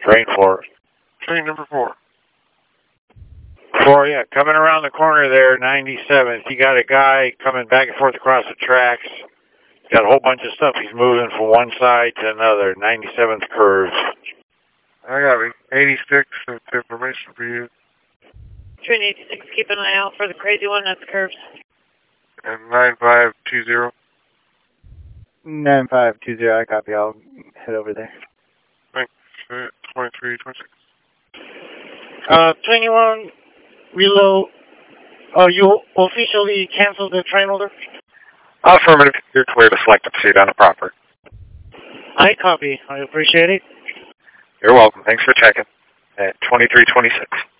Train 4. Train number 4. 4, yeah. Coming around the corner there, 97th. You got a guy coming back and forth across the tracks. He's got a whole bunch of stuff. He's moving from one side to another. 97th curves. I got it. 86. That's information for you. Train 86, keep an eye out for the crazy one. That's curves. And 9520. 9520, I copy. I'll head over there. Thanks. 2326. 21, reload. You officially canceled the train order? Affirmative. You're clear to select a seat on the property. I copy. I appreciate it. You're welcome. Thanks for checking. At 2326.